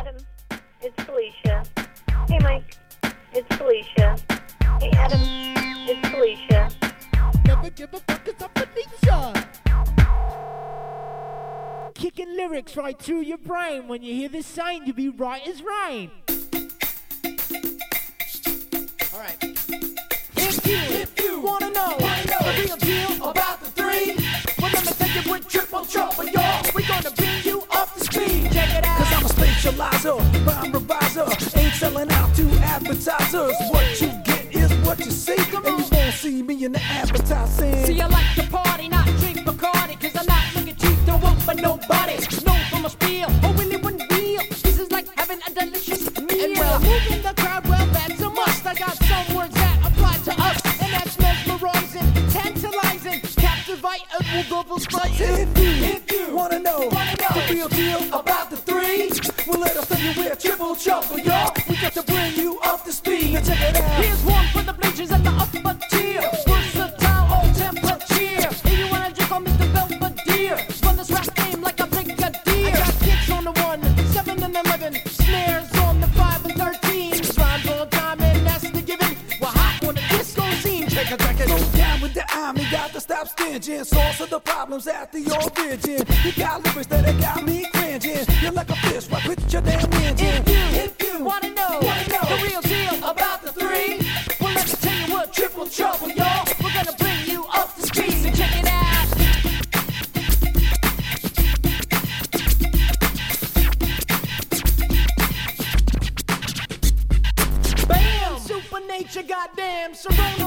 Adam, it's Felicia. Hey, Mike, it's Felicia. Hey, Adam, it's Felicia. Never give a fuck, it's Felicia. Kicking lyrics right through your brain. When you hear this sign, you be right as rain. Alright. If you wanna know the real deal about the three, well, let me tell you with triple trouble, y'all. We're gonna bring you up to speed. Check it out. Cause I'm a spatializer, rhyme reviser. Ain't selling out to advertisers. What you get is what you see. And you won't see me in the advertising. See, I like to party, not drink Bacardi. Cause I'm not looking cheap, don't work for nobody. No from a spiel, oh really one real. This is like having a delicious meal. And well, moving the crowd, well that's a must. I got some words that apply to us. And that's mesmerizing, tantalizing, captivating, will double slicing. If you wanna know the real deal about the three, well let us tell you we're triple trouble, y'all. We got to bring you up to speed. Now check it out. Here's one for the bleachers and the upper tier. Versatile, all temperature. If you wanna drink on Mr. Belvedere, run this rap game like a brigadier. I got kicks on the 1, 7 and 11, snares on the 5 and 13. Rhymes on time and that's the given. We're hot on the disco scene. Check it. Go down with the army, got to stop stinging. Source of the problems at the origin. You got lyrics that got me cringing. You're like a fish, right with your damn engine. If you wanna know the real deal about the three, well let me tell you what triple trouble, y'all. We're gonna bring you up to speed, so check it out. Bam! Super nature, goddamn, Serona